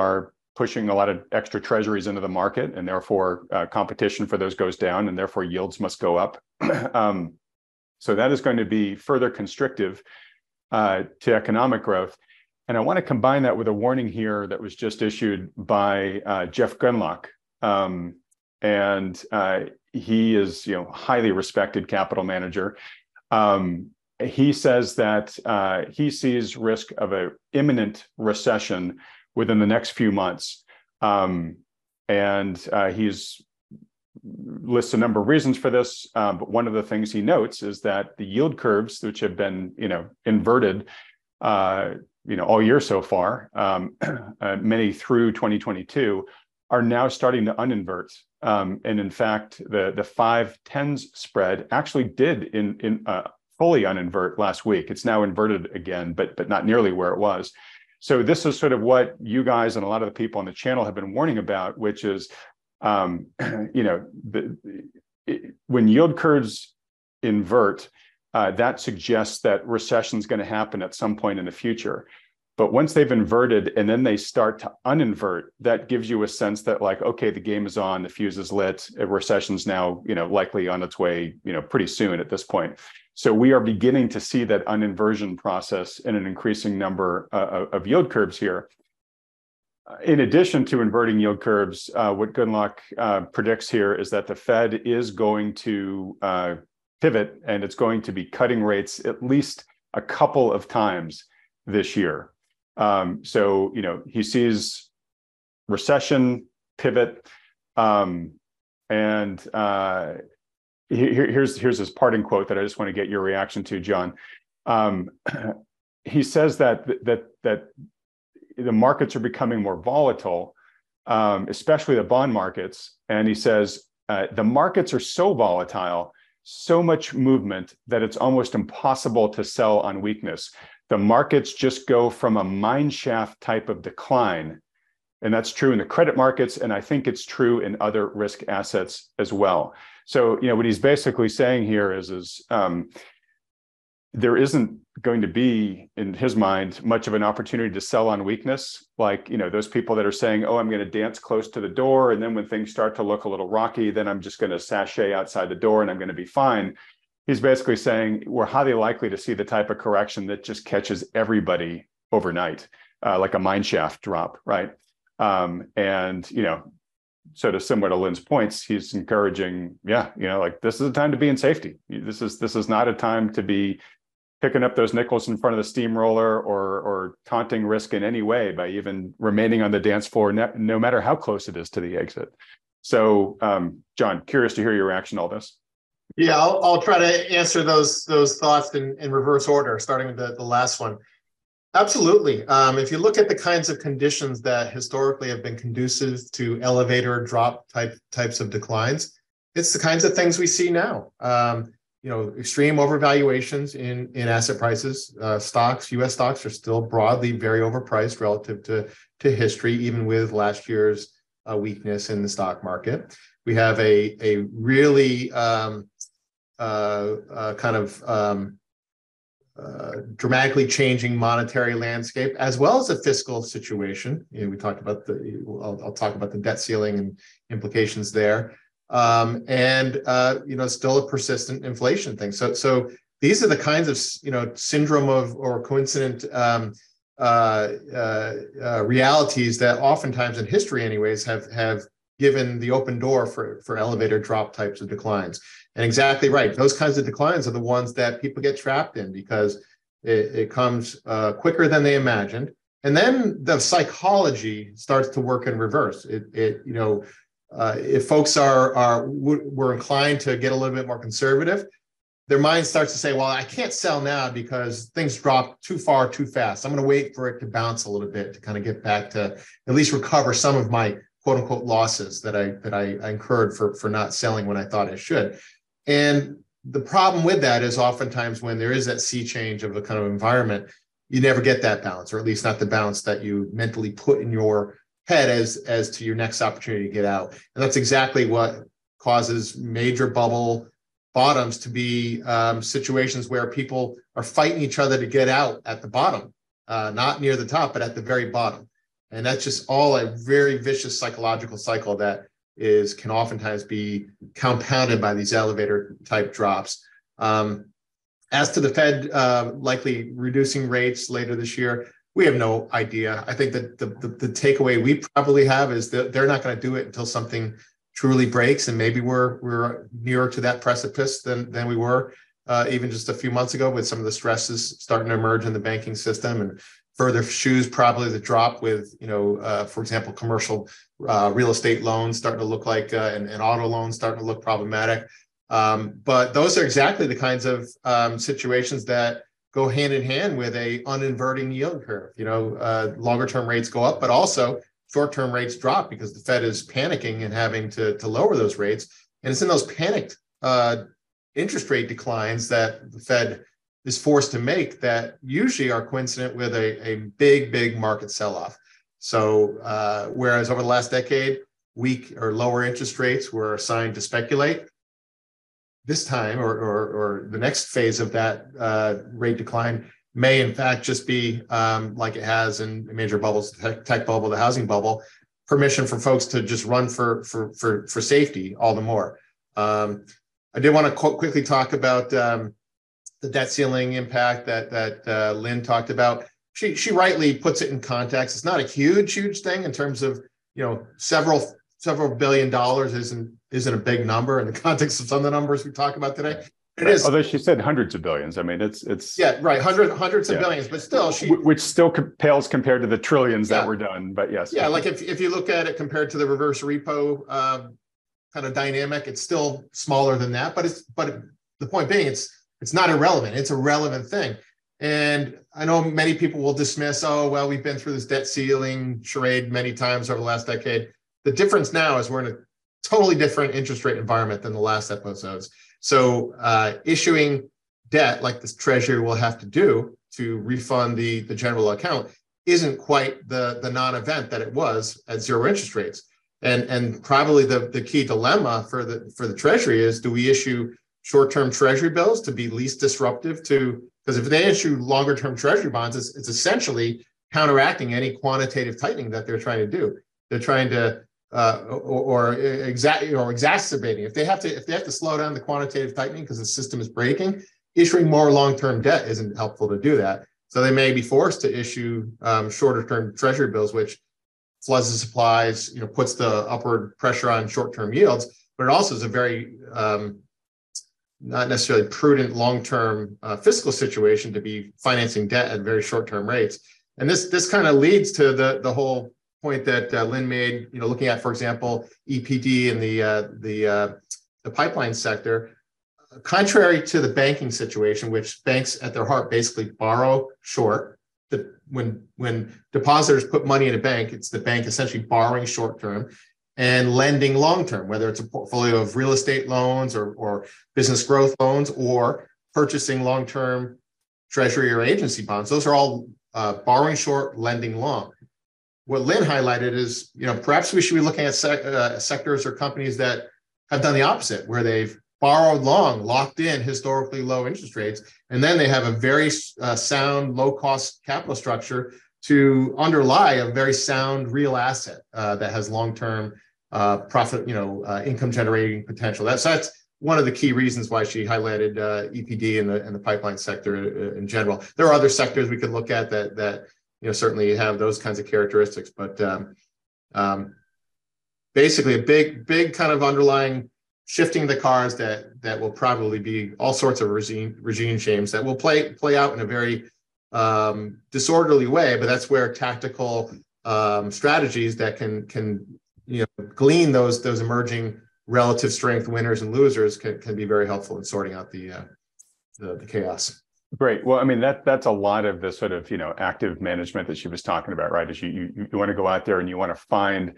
pushing a lot of extra treasuries into the market, and therefore uh, competition for those goes down, and therefore yields must go up. um, so that is going to be further constrictive uh, to economic growth. And I want to combine that with a warning here that was just issued by uh, Jeff Gundlach. Um, and uh, he is, you know, highly respected capital manager. Um, he says that uh, he sees risk of an imminent recession within the next few months. Um, and uh, he's lists a number of reasons for this. Um, but one of the things he notes is that the yield curves, which have been, you know, inverted, uh, you know, all year so far, um, uh, many through twenty twenty-two, are now starting to uninvert. Um, and in fact, the the five tens spread actually did in in uh, fully uninvert last week. It's now inverted again, but but not nearly where it was. So this is sort of what you guys and a lot of the people on the channel have been warning about, which is, um, you know, the, it, when yield curves invert, uh, that suggests that recession is going to happen at some point in the future. But once they've inverted and then they start to uninvert, that gives you a sense that, like, okay, the game is on, the fuse is lit, a recession's now, you know, likely on its way, you know, pretty soon at this point. So we are beginning to see that uninversion process in an increasing number uh, of yield curves here. In addition to inverting yield curves, uh, what Gundlach uh, predicts here is that the Fed is going to uh, pivot, and it's going to be cutting rates at least a couple of times this year. Um, so, you know, he sees recession, pivot, um, and uh, here, here's here's his parting quote that I just want to get your reaction to, John. Um, he says that that that the markets are becoming more volatile, um, especially the bond markets, and he says uh, the markets are so volatile, so much movement that it's almost impossible to sell on weakness. The markets just go from a mine shaft type of decline. And that's true in the credit markets. And I think it's true in other risk assets as well. So, you know, what he's basically saying here is, is um, there isn't going to be, in his mind, much of an opportunity to sell on weakness. Like, you know, those people that are saying, oh, I'm going to dance close to the door, and then when things start to look a little rocky, then I'm just going to sashay outside the door and I'm going to be fine. He's basically saying we're highly likely to see the type of correction that just catches everybody overnight, uh, like a mine shaft drop, right? Um, and, you know, sort of similar to Lynn's points, he's encouraging, yeah, you know, like, this is a time to be in safety. This is this is not a time to be picking up those nickels in front of the steamroller or or taunting risk in any way by even remaining on the dance floor, no, no matter how close it is to the exit. So, um, John, curious to hear your reaction to all this. Yeah, I'll, I'll try to answer those those thoughts in, in reverse order, starting with the, the last one. Absolutely. Um, if you look at the kinds of conditions that historically have been conducive to elevator drop type types of declines, it's the kinds of things we see now. Um, you know, extreme overvaluations in, in asset prices. Uh, stocks, U S stocks are still broadly very overpriced relative to, to history, even with last year's uh, weakness in the stock market. We have a, a really um, uh, uh, kind of um, uh, dramatically changing monetary landscape, as well as a fiscal situation. You know, we talked about the, I'll, I'll talk about the debt ceiling and implications there. Um, and, uh, you know, still a persistent inflation thing. So, so these are the kinds of, you know, syndrome of or coincident um, uh, uh, uh, realities that oftentimes in history anyways have, have given the open door for, for elevator drop types of declines. And exactly right. Those kinds of declines are the ones that people get trapped in because it, it comes uh, quicker than they imagined. And then the psychology starts to work in reverse. It, it you know, Uh, if folks are are were inclined to get a little bit more conservative, their mind starts to say, well, I can't sell now because things drop too far too fast. I'm going to wait for it to bounce a little bit to kind of get back to at least recover some of my quote unquote losses that I that I, I incurred for, for not selling when I thought I should. And the problem with that is oftentimes when there is that sea change of a kind of environment, you never get that balance, or at least not the balance that you mentally put in your head as as to your next opportunity to get out. And that's exactly what causes major bubble bottoms to be um, situations where people are fighting each other to get out at the bottom, uh, not near the top, but at the very bottom. And that's just all a very vicious psychological cycle that is can oftentimes be compounded by these elevator type drops. Um, as to the Fed uh, likely reducing rates later this year, we have no idea. I think that the, the, the takeaway we probably have is that they're not going to do it until something truly breaks, and maybe we're we're nearer to that precipice than than we were uh, even just a few months ago, with some of the stresses starting to emerge in the banking system, and further shoes probably the drop with, you know, uh, for example, commercial uh, real estate loans starting to look like, uh, and, and auto loans starting to look problematic. Um, but those are exactly the kinds of um, situations that go hand in hand with a uninverting yield curve. You know, uh, longer term rates go up, but also short-term rates drop because the Fed is panicking and having to, to lower those rates. And it's in those panicked uh, interest rate declines that the Fed is forced to make that usually are coincident with a, a big, big market sell-off. So uh, whereas over the last decade, weak or lower interest rates were assigned to speculate, this time or, or, or the next phase of that uh, rate decline may in fact just be um, like it has in major bubbles, tech, tech bubble, the housing bubble, permission for folks to just run for for for, for safety all the more. Um, I did want to qu- quickly talk about um, the debt ceiling impact that that uh, Lynn talked about. She she rightly puts it in context. It's not a huge huge thing in terms of, you know, several several billion dollars isn't isn't a big number in the context of some of the numbers we talk about today. It right. is. Although she said hundreds of billions. I mean, it's it's yeah, right, hundreds hundreds of yeah. billions, but still, she which still pales compared to the trillions yeah. that were done. But yes, yeah, like if if you look at it compared to the reverse repo uh, kind of dynamic, it's still smaller than that. But it's but it, the point being, it's it's not irrelevant. It's a relevant thing. And I know many people will dismiss, oh well, we've been through this debt ceiling charade many times over the last decade. The difference now is we're in a totally different interest rate environment than the last episodes. So uh, issuing debt like this Treasury will have to do to refund the, the general account isn't quite the, the non-event that it was at zero interest rates. And, and probably the, the key dilemma for the, for the Treasury is, do we issue short-term Treasury bills to be least disruptive to, because if they issue longer-term Treasury bonds, it's, it's essentially counteracting any quantitative tightening that they're trying to do. They're trying to Uh, or, or, exa- or exacerbating. If they have to, if they have to slow down the quantitative tightening because the system is breaking, issuing more long-term debt isn't helpful to do that. So they may be forced to issue um, shorter-term Treasury bills, which floods the supplies, you know, puts the upward pressure on short-term yields. But it also is a very um, not necessarily prudent long-term uh, fiscal situation to be financing debt at very short-term rates. And this this kind of leads to the the whole point that uh, Lynn made, you know, looking at, for example, E P D and the uh, the uh, the pipeline sector, uh, contrary to the banking situation, which banks at their heart basically borrow short. The, when when depositors put money in a bank, it's the bank essentially borrowing short term and lending long term, whether it's a portfolio of real estate loans or or business growth loans or purchasing long term Treasury or agency bonds. Those are all uh, borrowing short, lending long. What Lynn highlighted is, you know, perhaps we should be looking at sec- uh, sectors or companies that have done the opposite, where they've borrowed long, locked in historically low interest rates, and then they have a very uh, sound, low-cost capital structure to underlie a very sound real asset uh, that has long-term uh, profit, you know, uh, income-generating potential. That's that's one of the key reasons why she highlighted uh, E P D and the and the pipeline sector in general. There are other sectors we could look at that that. You know, certainly have those kinds of characteristics, but um, um, basically a big, big kind of underlying shifting the cards that that will probably be all sorts of regime regime change that will play play out in a very um, disorderly way. But that's where tactical um, strategies that can can you know glean those those emerging relative strength winners and losers can, can be very helpful in sorting out the uh, the, the chaos. Great. Well, I mean, that that's a lot of the sort of, you know, active management that she was talking about, right? Is you you, you want to go out there and you want to find,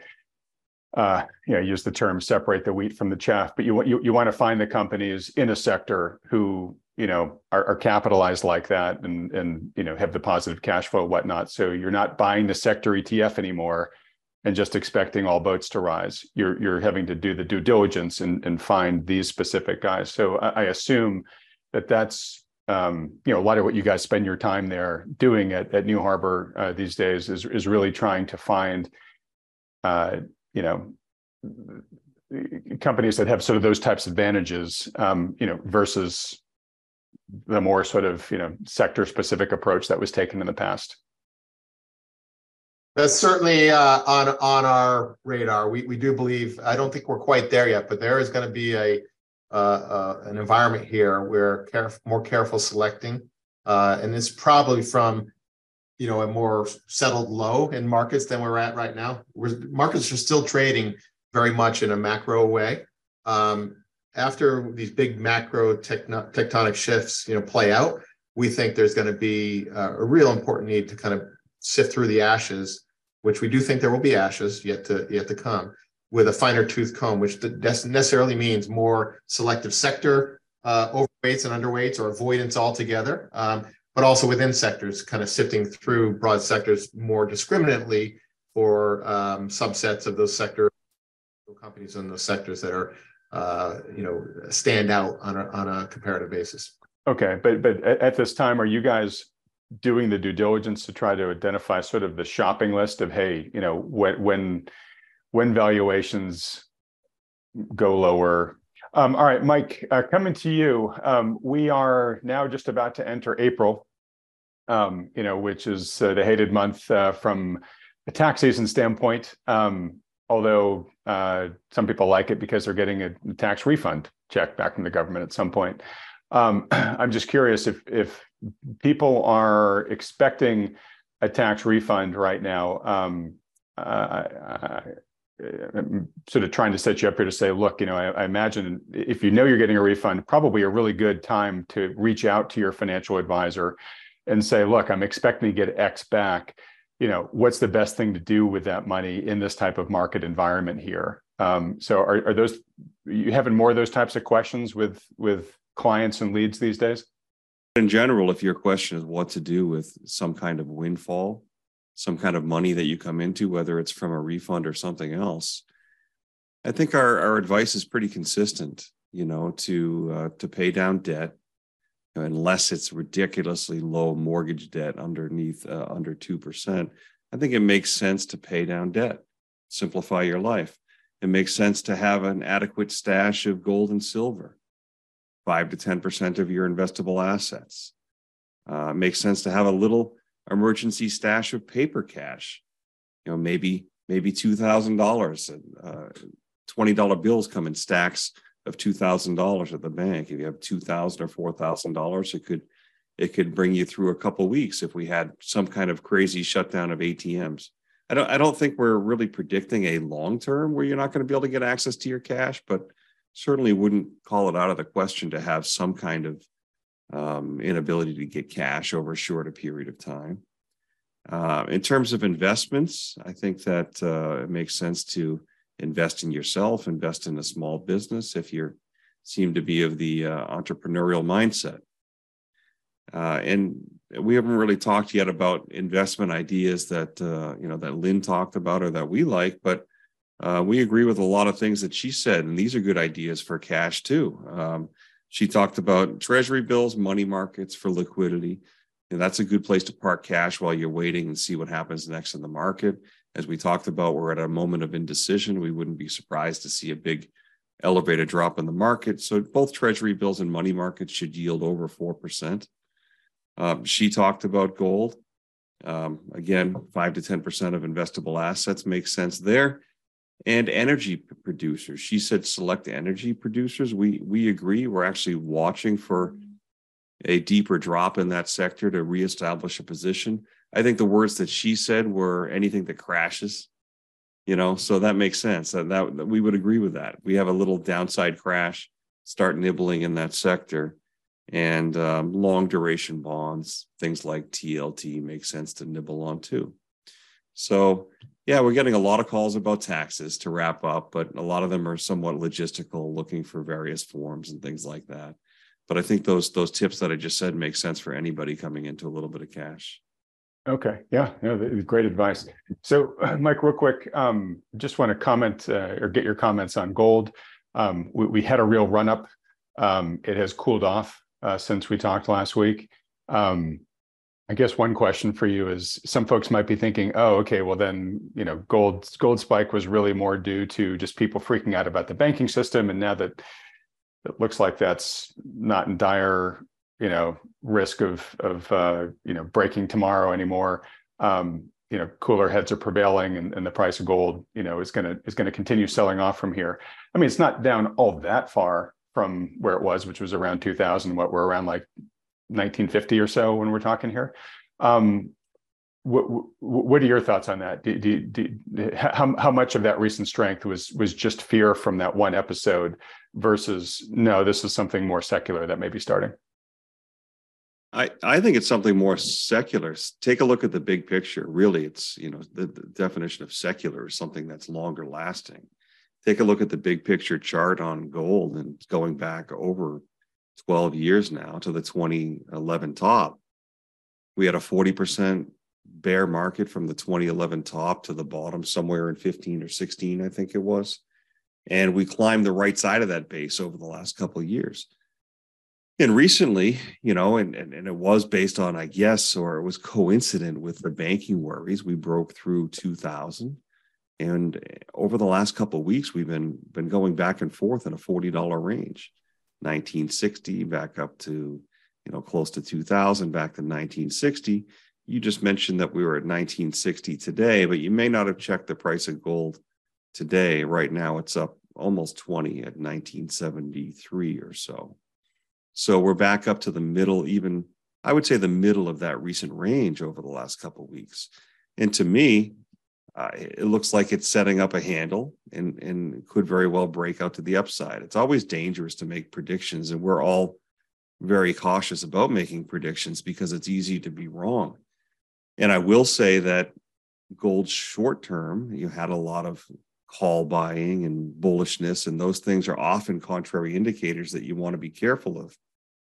uh, you know, use the term separate the wheat from the chaff, but you you you want to find the companies in a sector who, you know, are, are capitalized like that and and you know have the positive cash flow, whatnot. So you're not buying the sector E T F anymore and just expecting all boats to rise. You're you're having to do the due diligence and and find these specific guys. So I, I assume that that's um, you know, a lot of what you guys spend your time there doing at, at New Harbor uh, these days is is really trying to find, uh, you know, companies that have sort of those types of advantages, um, you know, versus the more sort of, you know, sector specific approach that was taken in the past. That's certainly uh, on on our radar. We we do believe. I don't think we're quite there yet, but there is going to be a uh, uh, an environment here where caref- more careful selecting, uh, and it's probably from, you know, a more settled low in markets than we're at right now. We're, markets are still trading very much in a macro way. Um, after these big macro techno- tectonic shifts, you know, play out, we think there's going to be uh, a real important need to kind of sift through the ashes, which we do think there will be ashes yet to yet to come, with a finer tooth comb, which necessarily means more selective sector uh, overweights and underweights or avoidance altogether, um, but also within sectors, kind of sifting through broad sectors more discriminately for um, subsets of those sector companies in those sectors that are, uh, you know, stand out on a on a comparative basis. Okay, but but at this time, are you guys doing the due diligence to try to identify sort of the shopping list of, hey, you know, when when when valuations go lower? Um, all right, Mike, uh, coming to you. Um, we are now just about to enter April, um, you know, which is uh, the hated month uh, from a tax season standpoint. Um, although uh, some people like it because they're getting a tax refund check back from the government at some point. Um, I'm just curious if if people are expecting a tax refund right now. Um, uh, I, I'm sort of trying to set you up here to say, look, you know, I, I imagine if you know you're getting a refund, probably a really good time to reach out to your financial advisor and say, look, I'm expecting to get X back. You know, what's the best thing to do with that money in this type of market environment here? Um, so are, are those, are you having more of those types of questions with with clients and leads these days? In general, if your question is what to do with some kind of windfall, some kind of money that you come into, whether it's from a refund or something else, I think our, our advice is pretty consistent, you know, to uh, to pay down debt, unless it's ridiculously low mortgage debt underneath uh, under two percent. I think it makes sense to pay down debt, simplify your life. It makes sense to have an adequate stash of gold and silver, five to ten percent of your investable assets. Uh, it makes sense to have a little emergency stash of paper cash, you know, maybe maybe two thousand dollars. Uh, twenty dollar bills come in stacks of two thousand dollars at the bank. If you have two thousand dollars or four thousand dollars, it could it could bring you through a couple of weeks if we had some kind of crazy shutdown of A T Ms. I don't I don't think we're really predicting a long term where you're not going to be able to get access to your cash, but certainly wouldn't call it out of the question to have some kind of um, inability to get cash over a shorter period of time. Uh, in terms of investments, I think that uh, it makes sense to invest in yourself, invest in a small business if you seem to be of the uh, entrepreneurial mindset. Uh, and we haven't really talked yet about investment ideas that uh, you know that Lynn talked about or that we like, but uh, we agree with a lot of things that she said, and these are good ideas for cash too. Um, she talked about treasury bills, money markets for liquidity. And that's a good place to park cash while you're waiting and see what happens next in the market. As we talked about, we're at a moment of indecision. We wouldn't be surprised to see a big elevated drop in the market. So both treasury bills and money markets should yield over four percent. Um, she talked about gold. Um, again, five to ten percent of investable assets makes sense there. And energy producers. She said select energy producers. We, we agree. We're actually watching for a deeper drop in that sector to reestablish a position. I think the words that she said were anything that crashes, you know, so that makes sense. That, that we would agree with that. We have a little downside crash, start nibbling in that sector, and um, long duration bonds, things like T L T make sense to nibble on too. So yeah, we're getting a lot of calls about taxes to wrap up, but a lot of them are somewhat logistical, looking for various forms and things like that. But I think those those tips that I just said make sense for anybody coming into a little bit of cash. Okay, yeah, no, great advice. So, Mike, real quick, um, just want to comment uh, or get your comments on gold. Um, we, we had a real run up. Um, it has cooled off uh, since we talked last week. Um, I guess one question for you is, some folks might be thinking, oh, okay, well then, you know, gold gold spike was really more due to just people freaking out about the banking system. And now that it looks like that's not in dire, you know, risk of, of uh, you know, breaking tomorrow anymore, um, you know, cooler heads are prevailing, and, and the price of gold, you know, is going to is going to continue selling off from here. I mean, it's not down all that far from where it was, which was around two thousand, what we're around like nineteen fifty or so when we're talking here. Um, what, what are your thoughts on that? Do, do, do, how, how much of that recent strength was was just fear from that one episode versus, no, this is something more secular that may be starting? I, I think it's something more secular. Take a look at the big picture. Really, it's, you know, the, the definition of secular is something that's longer lasting. Take a look at the big picture chart on gold, and it's going back over twelve years now to the twenty eleven top. We had a forty percent bear market from the twenty eleven top to the bottom somewhere in fifteen or sixteen, I think it was. And we climbed the right side of that base over the last couple of years. And recently, you know, and, and, and it was based on, I guess, or it was coincident with the banking worries, we broke through two thousand. And over the last couple of weeks, we've been, been going back and forth in a forty dollar range, nineteen sixty back up to, you know, close to two thousand, back to nineteen sixty. You just mentioned that we were at nineteen sixty today, but you may not have checked the price of gold today. Right now, it's up almost twenty at nineteen seventy-three or so. So we're back up to the middle, even I would say the middle of that recent range over the last couple of weeks. And to me, uh, it looks like it's setting up a handle, and, and could very well break out to the upside. It's always dangerous to make predictions, and we're all very cautious about making predictions because it's easy to be wrong. And I will say that gold short term, you had a lot of call buying and bullishness, and those things are often contrary indicators that you want to be careful of.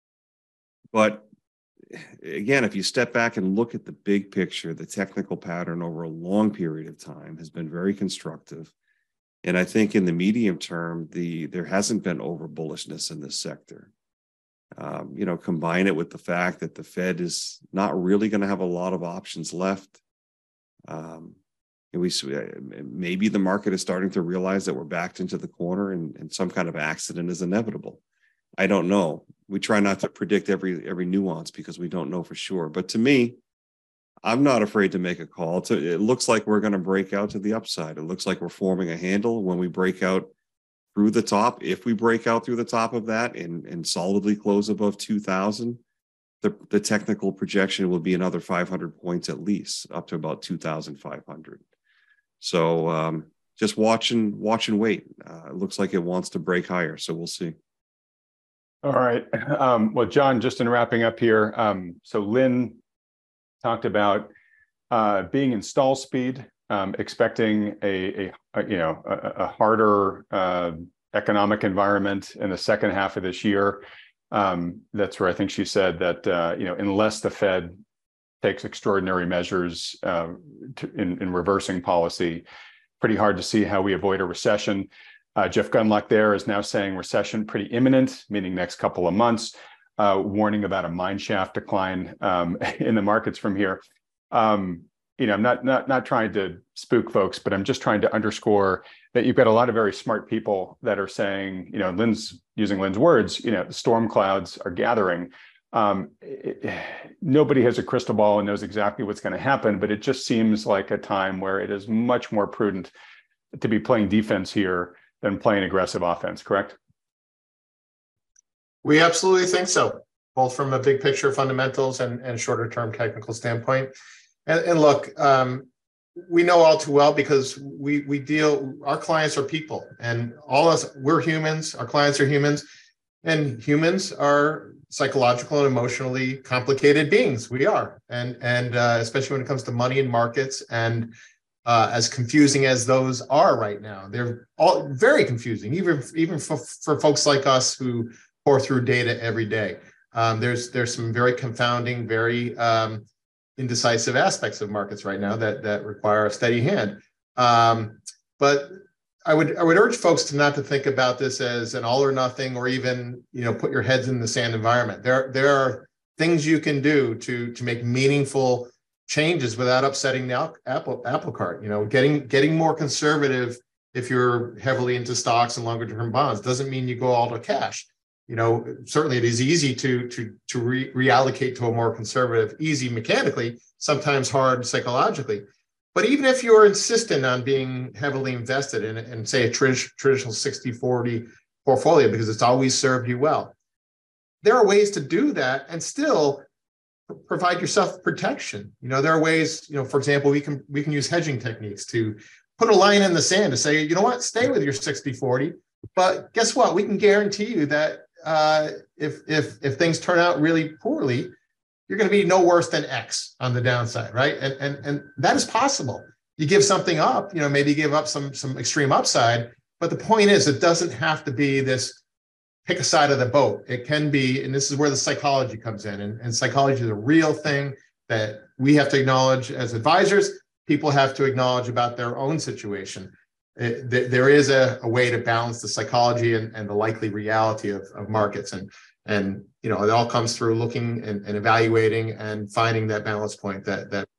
But again, if you step back and look at the big picture, the technical pattern over a long period of time has been very constructive. And I think in the medium term, the there hasn't been over bullishness in this sector. Um, you know, combine it with the fact that the Fed is not really going to have a lot of options left. Um, and we maybe the market is starting to realize that we're backed into the corner, and, and some kind of accident is inevitable. I don't know. We try not to predict every every nuance because we don't know for sure. But to me, I'm not afraid to make a call. To, it looks like we're going to break out to the upside. It looks like we're forming a handle. When we break out through the top, if we break out through the top of that and, and solidly close above two thousand, the, the technical projection will be another five hundred points at least, up to about two thousand five hundred. So um, just watch and, watch and wait. Uh, it looks like it wants to break higher, so we'll see. All right. Um, well, John, just in wrapping up here, um, so Lynn talked about uh, being in stall speed, um, expecting a, a, a you know a, a harder uh, economic environment in the second half of this year. Um, that's where I think she said that uh, you know unless the Fed takes extraordinary measures uh, to, in, in reversing policy, pretty hard to see how we avoid a recession. Uh, Jeff Gundlach there is now saying recession pretty imminent, meaning next couple of months, uh, warning about a mineshaft decline um, in the markets from here. Um, you know, I'm not, not, not trying to spook folks, but I'm just trying to underscore that you've got a lot of very smart people that are saying, you know, Lynn's using Lynn's words, you know, the storm clouds are gathering. Um, it, nobody has a crystal ball and knows exactly what's going to happen, but it just seems like a time where it is much more prudent to be playing defense here than playing aggressive offense, correct? We absolutely think so, both from a big picture fundamentals and, and shorter term technical standpoint. And, and look, um, we know all too well because we we deal, our clients are people, and all of us, we're humans, our clients are humans, and humans are psychological and emotionally complicated beings. We are, and and uh, especially when it comes to money and markets, and uh, as confusing as those are right now, they're all very confusing, even even for, for folks like us who pour through data every day. Um, there's there's some very confounding, very um, indecisive aspects of markets right now that that require a steady hand. Um, but I would I would urge folks to not to think about this as an all or nothing, or even, you know, put your heads in the sand environment. There there are things you can do to to make meaningful changes without upsetting the apple apple cart. You know, getting getting more conservative if you're heavily into stocks and longer term bonds doesn't mean you go all to cash. You know, certainly it is easy to to to re- reallocate to a more conservative, easy mechanically, sometimes hard psychologically. But even if you're insistent on being heavily invested in, in say, a tr- traditional sixty forty portfolio because it's always served you well, there are ways to do that and still provide yourself protection. You know, there are ways, you know, for example, we can we can use hedging techniques to put a line in the sand to say, you know what, stay with your sixty forty. But guess what? We can guarantee you that uh, if if if things turn out really poorly, you're going to be no worse than X on the downside, right? And and and that is possible. You give something up, you know, maybe give up some some extreme upside, but the point is, it doesn't have to be this pick a side of the boat. It can be, and this is where the psychology comes in, and, and psychology is a real thing that we have to acknowledge as advisors. People have to acknowledge about their own situation. It, th- there is a, a way to balance the psychology and, and the likely reality of, of markets, and and you know, it all comes through looking and, and evaluating and finding that balance point. That that.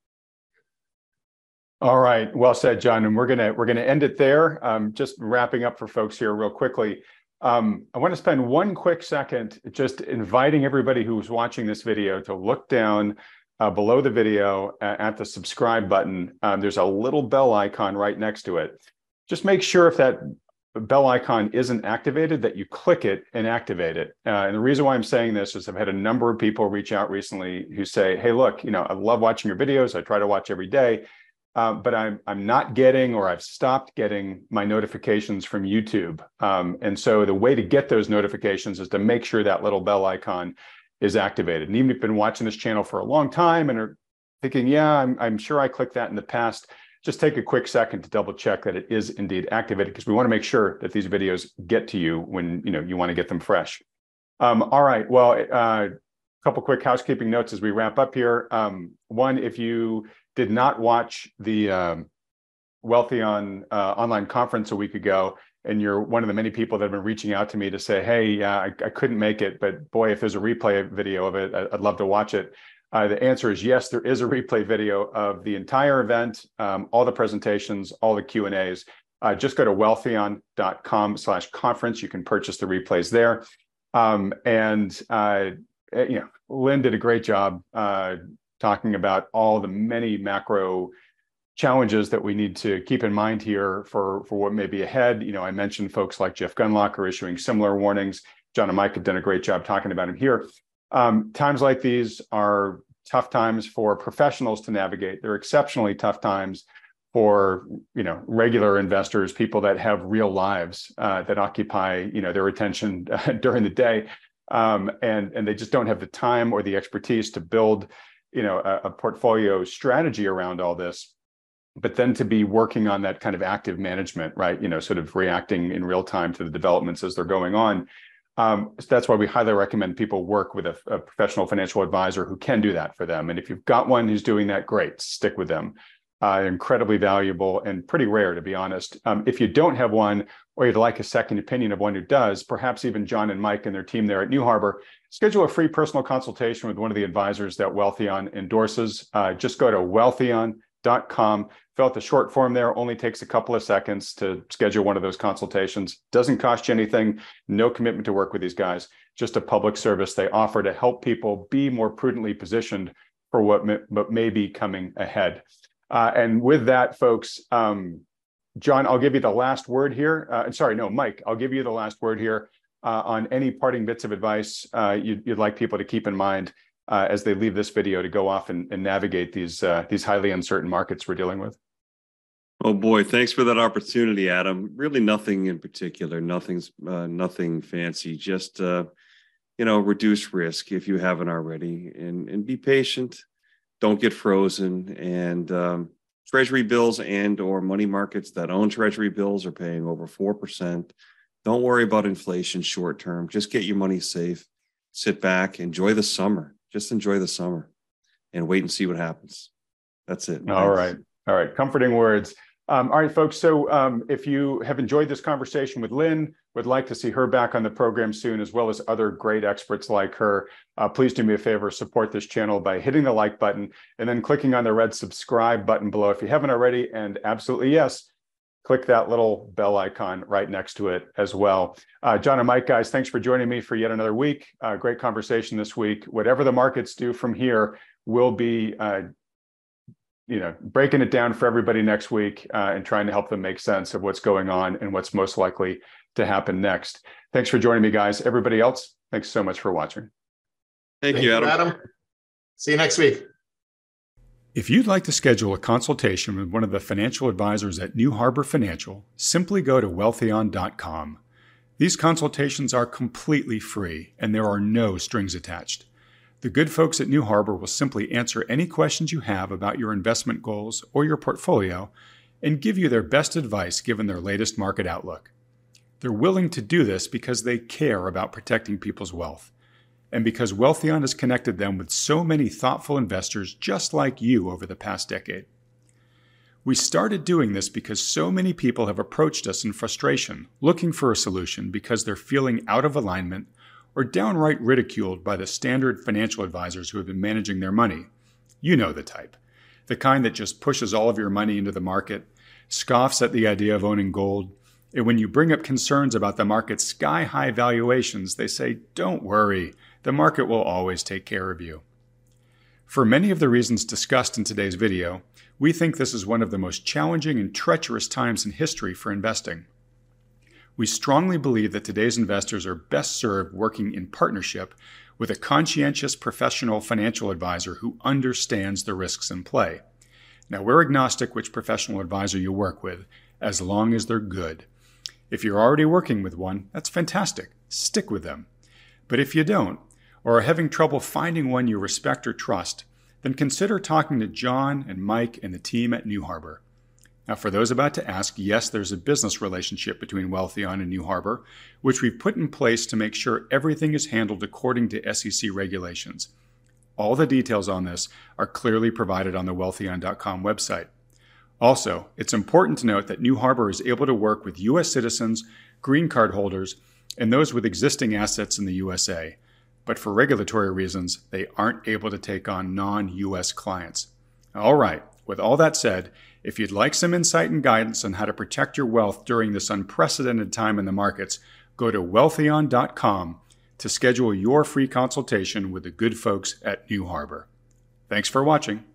All right, well said, John. And we're gonna we're gonna end it there. Um, just wrapping up for folks here real quickly. Um, I want to spend one quick second just inviting everybody who's watching this video to look down uh, below the video at the subscribe button. Um, there's a little bell icon right next to it. Just make sure if that bell icon isn't activated that you click it and activate it. Uh, and the reason why I'm saying this is I've had a number of people reach out recently who say, hey, look, you know, I love watching your videos. I try to watch every day. Um, but I'm I'm not getting, or I've stopped getting my notifications from YouTube. Um, and so the way to get those notifications is to make sure that little bell icon is activated. And even if you've been watching this channel for a long time and are thinking, yeah, I'm, I'm sure I clicked that in the past, just take a quick second to double check that it is indeed activated, because we want to make sure that these videos get to you when you know you want to get them fresh. Um, all right, well, a uh, couple quick housekeeping notes as we wrap up here. Um, one, if you did not watch the um, Wealthion uh, online conference a week ago, and you're one of the many people that have been reaching out to me to say, hey, uh, I, I couldn't make it, but boy, if there's a replay video of it, I'd love to watch it. Uh, the answer is yes, there is a replay video of the entire event, um, all the presentations, all the Q and A's. Uh, just go to wealthion.com slash conference. You can purchase the replays there. Um, and, uh, you know, Lynn did a great job uh, talking about all the many macro challenges that we need to keep in mind here for, for what may be ahead. You know, I mentioned folks like Jeff Gundlach are issuing similar warnings. John and Mike have done a great job talking about them here. Um, times like these are tough times for professionals to navigate. They're exceptionally tough times for, you know, regular investors, people that have real lives uh, that occupy, you know, their attention uh, during the day. Um, and, and they just don't have the time or the expertise to build, you know, a, a portfolio strategy around all this. But then to be working on that kind of active management, right? You know, sort of reacting in real time to the developments as they're going on. Um, so that's why we highly recommend people work with a, a professional financial advisor who can do that for them. And if you've got one who's doing that, great, stick with them. Uh, incredibly valuable and pretty rare, to be honest. Um, if you don't have one, or you'd like a second opinion of one who does, perhaps even John and Mike and their team there at New Harbor, schedule a free personal consultation with one of the advisors that Wealthion endorses. Uh, just go to wealthion dot com, fill out the short form there. Only takes a couple of seconds to schedule one of those consultations. Doesn't cost you anything. No commitment to work with these guys. Just a public service they offer to help people be more prudently positioned for what may, what may be coming ahead. Uh, and with that, folks, um, John, I'll give you the last word here. Uh, sorry, no, Mike, I'll give you the last word here uh, on any parting bits of advice uh, you'd, you'd like people to keep in mind uh, as they leave this video to go off and, and navigate these uh, these highly uncertain markets we're dealing with. Oh boy, thanks for that opportunity, Adam. Really nothing in particular, nothing's uh, nothing fancy, just uh, you know, reduce risk if you haven't already, and and be patient. Don't get frozen, and um, treasury bills and or money markets that own treasury bills are paying over four percent. Don't worry about inflation short term. Just get your money safe. Sit back, enjoy the summer. Just enjoy the summer and wait and see what happens. That's it. All right. All right. Comforting words. Um, all right, folks. So um, if you have enjoyed this conversation with Lynn, would like to see her back on the program soon, as well as other great experts like her, uh, please do me a favor, support this channel by hitting the like button and then clicking on the red subscribe button below if you haven't already. And absolutely, yes, click that little bell icon right next to it as well. Uh, John and Mike, guys, thanks for joining me for yet another week. Uh, great conversation this week. Whatever the markets do from here, we'll be uh, you know, breaking it down for everybody next week uh, and trying to help them make sense of what's going on and what's most likely to happen next. Thanks for joining me, guys. Everybody else, thanks so much for watching. Thank, Thank you, you, Adam. Adam. See you next week. If you'd like to schedule a consultation with one of the financial advisors at New Harbor Financial, simply go to Wealthion dot com. These consultations are completely free and there are no strings attached. The good folks at New Harbor will simply answer any questions you have about your investment goals or your portfolio and give you their best advice given their latest market outlook. They're willing to do this because they care about protecting people's wealth, and because Wealthion has connected them with so many thoughtful investors just like you over the past decade. We started doing this because so many people have approached us in frustration, looking for a solution because they're feeling out of alignment or downright ridiculed by the standard financial advisors who have been managing their money. You know the type. The kind that just pushes all of your money into the market, scoffs at the idea of owning gold, and when you bring up concerns about the market's sky-high valuations, they say, "Don't worry, the market will always take care of you." For many of the reasons discussed in today's video, we think this is one of the most challenging and treacherous times in history for investing. We strongly believe that today's investors are best served working in partnership with a conscientious professional financial advisor who understands the risks in play. Now, we're agnostic which professional advisor you work with, as long as they're good. If you're already working with one, that's fantastic. Stick with them. But if you don't, or are having trouble finding one you respect or trust, then consider talking to John and Mike and the team at New Harbor. Now, for those about to ask, yes, there's a business relationship between Wealthion and New Harbor, which we've put in place to make sure everything is handled according to S E C regulations. All the details on this are clearly provided on the Wealthion dot com website. Also, it's important to note that New Harbor is able to work with U S citizens, green card holders, and those with existing assets in the U S A. But for regulatory reasons, they aren't able to take on non-U S clients. All right, with all that said, if you'd like some insight and guidance on how to protect your wealth during this unprecedented time in the markets, go to Wealthion dot com to schedule your free consultation with the good folks at New Harbor. Thanks for watching.